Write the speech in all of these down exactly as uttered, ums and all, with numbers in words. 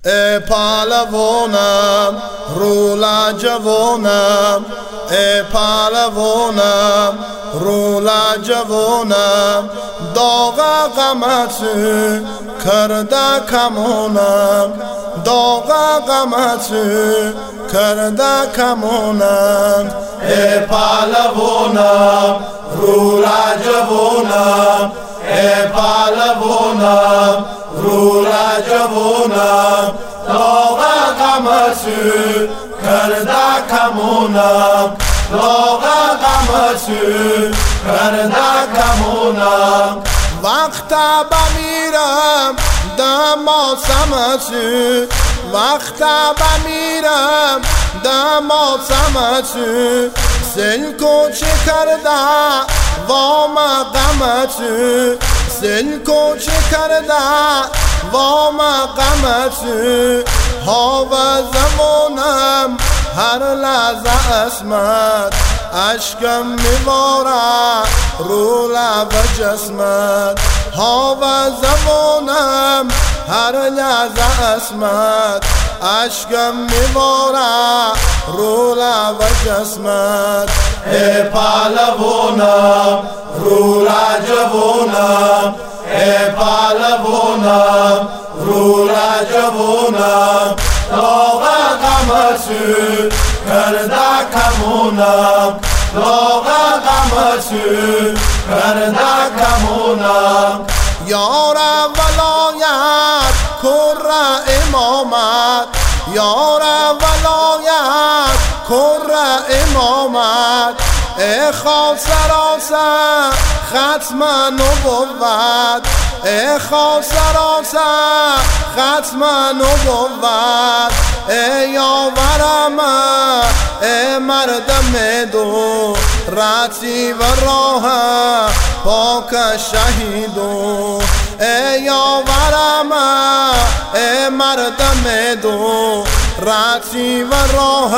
ای پهلوانم رو لجوانم، ای پهلوانم رو لجوانم، داغ غمت کرده کمانم، داغ غمت کرده کمانم. ای پهلوانم رو لجوانم، ای پهلوانم رو لجوانم، داغ غمت کرده کمانم، داغ غمت کرده کمانم. وقت بمیرم دم آسمت، وقت بمیرم دم آسمت، سل کوچه کرده وام غمت، سل کوچه کرده وام غمت. ها و زمانم هر لحظه اسمت، اشکم میبارد رو لب جسمت. ها و زمانم هر لحظه اسمت، اشکم میبارد رو لب جسمت. ای پهلوانم رو لجوانم، ای پهلوانم رو لجوانم، داغ غمت کرده کمانم، داغ غمت کرده کمانم. یار ولایت کر امامت، یار ولایت کر امامت، ای خاص سراسر ختم نبوت، ای خاص سراسر ختم نبوت. ای یاورم ای مردم دو راتی و راه پاک شهیدو، ای یاورم ای مردم دو راتی و راه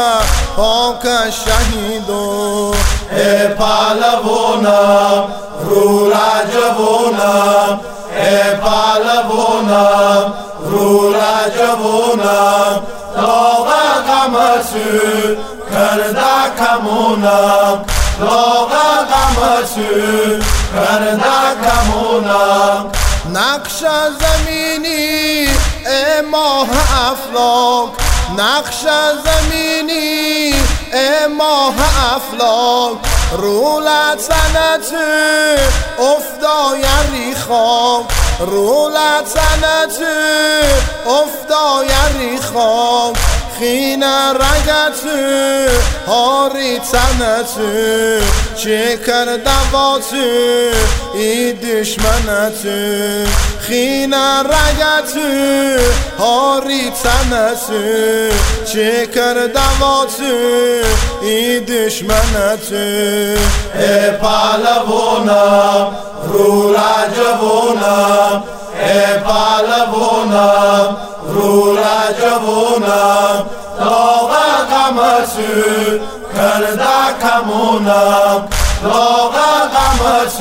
پاک شهیدو. ای پهلوانم رو لجوانم، ای پهلوانم رو لجوانم، داغ غمت کرده کمانم، داغ غمت کرده کمانم. نقش زمینی ای ماه افلاک، نقش زمینی ای ماه افلاک، رو لطنت افتای ریخاک، رو لطنت افتای ریخاک. خین رگت هاری تنت چه کرده وات ای دشمنت، خین رگت هاری تنت چه کرده وات ای دشمنت. ای پهلوانم رو لجوانم، ای پهلوانم رو لجوانم، داغ غمت کرده کمانم، داغ غمت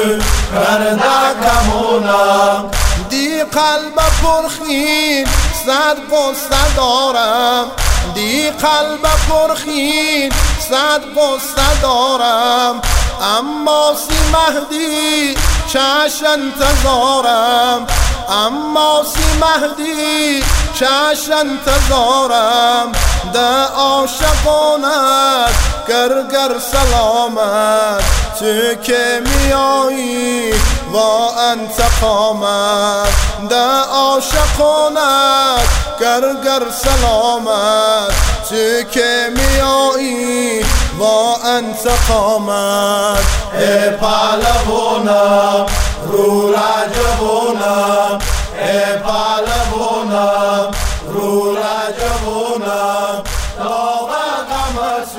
کرده کمانم. دی قلب پرخین صد قصه دارم، دی قلب پرخین صد قصه دارم، اما سی مهدی چش انتظارم، اما سی مهدی چش انتظارم. ده عاشقانت گرگر سلامت، تو که میایی با انتقامت. ده عاشقانت گرگر سلامت، تو که میایی با انتقامت. ای پهلوانم رو لجوانم، ای پهلوانم رو لجوانم، داغ غمت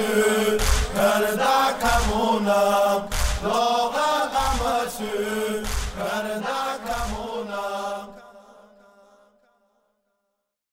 کرده کمانم، داغ غمت کرده